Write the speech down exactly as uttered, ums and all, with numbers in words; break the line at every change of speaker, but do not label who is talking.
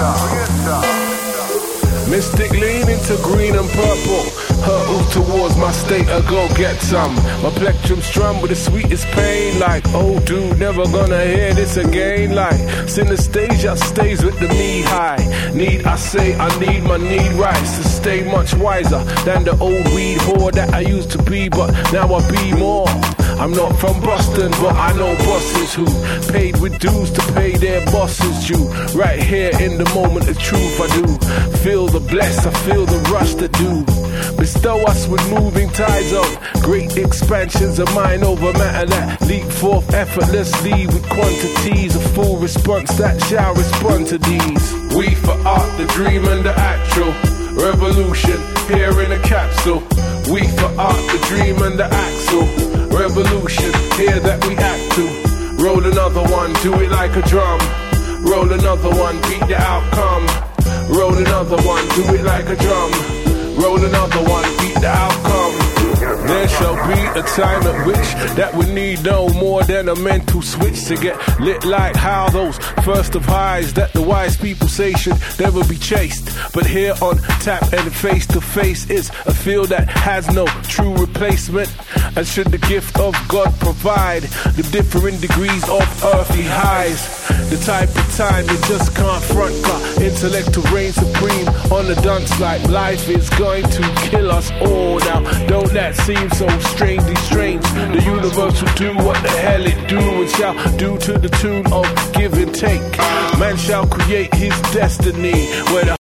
Mystic leaning to green and purple, hurtle towards my state of go get some. My plectrum strum with the sweetest pain, like, oh dude, never gonna hear this again. Like, synesthesia stays with the knee high. Need, I say, I need my need rights to stay much wiser than the old weed whore that I used to be, but now I be more. I'm not from Boston, but I know bosses who paid with dues to pay their bosses due. Right here in the moment of truth, I do feel the bless, I feel the rush to do. Bestow us with moving tides of great expansions of mind over matter that leap forth effortlessly with quantities of full response that shall respond to these. We for art, the dream and the actual revolution here in a capsule. We for art, the dream and the axle revolution here that we act to. Roll another one, do it like a drum. Roll another one, beat the outcome. Roll another one, do it like a drum. Roll another one, beat the outcome. There shall be a time at which that we need no more than a mental switch to get lit like how those first of highs that the wise people say should never be chased. But here on tap and face to face is a field that has no true replacement. And should the gift of God provide the different degrees of earthly highs, the type of time you just can't front, got intellect to reign supreme on the dunce like life is going to kill us all. Now don't that seem so strangely strange? The universe will do what the hell it do, and shall do to the tune of give and take. Man shall create his destiny where the